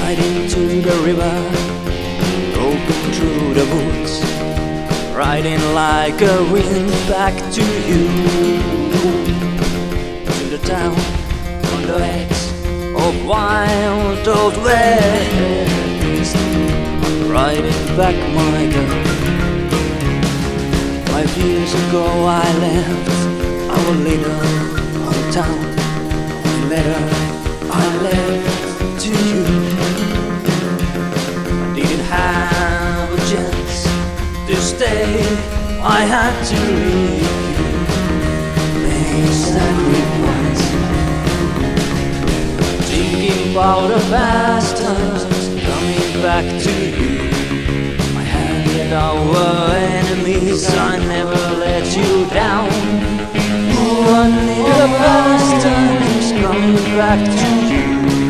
right into the river, broken through the woods, riding like a wind back to you, to the town on the edge of wild old west, riding back my girl. 5 years ago I left our little hometown. The letter I left to you, I didn't have a chance to stay, I had to leave you. Make sacrifice, thinking about the past times, coming back to you. I handed our enemies, I never let you down. Only the past times, coming back to you.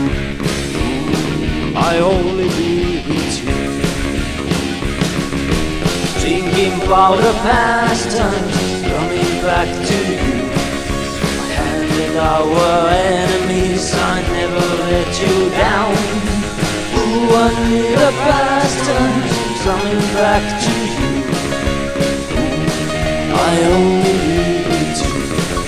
I only be with you. Thinking about the past times, coming back to you. I handed our enemies, I never let you down. Only the past times, coming back to you. I only be with you.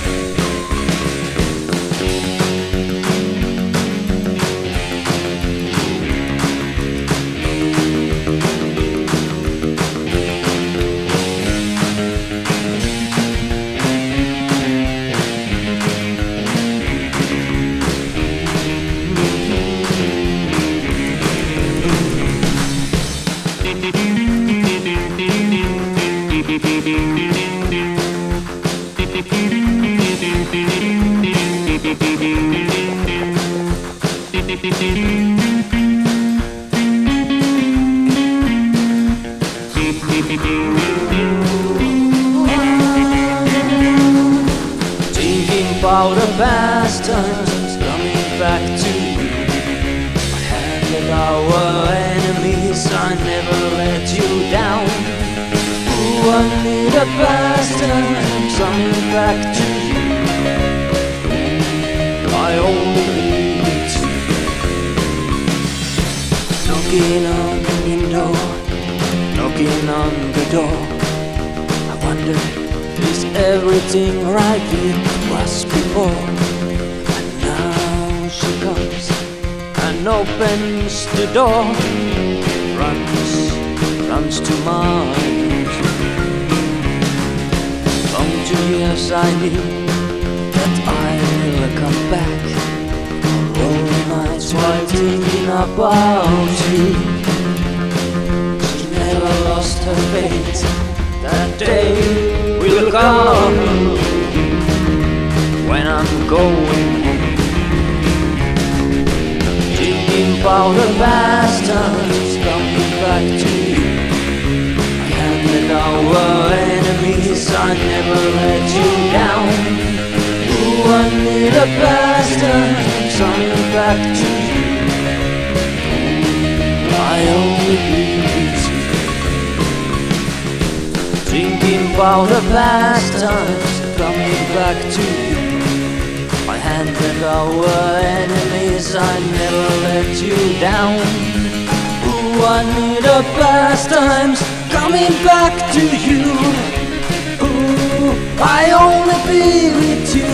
Thinking about the past times, coming back to you. I handed our enemies, I never let you down. Only the past times, coming back to you. I only be with you. Knocking on the window, knocking on the door. I wonder, is everything right it was before? And now she comes and opens the door, runs to my arms. Long 2 years I knew that I will come back. All the nights while thinking about you. She never lost her faith. That day will come when I'm going home. Thinking about the past times, coming back to you. I handed our enemies, I never let you down. Only the past times, coming back to you. I only be with you. Thinking about the past times, coming back to you. I handed our enemies, I never let you down. Only the past times, coming back to you. I only be with you.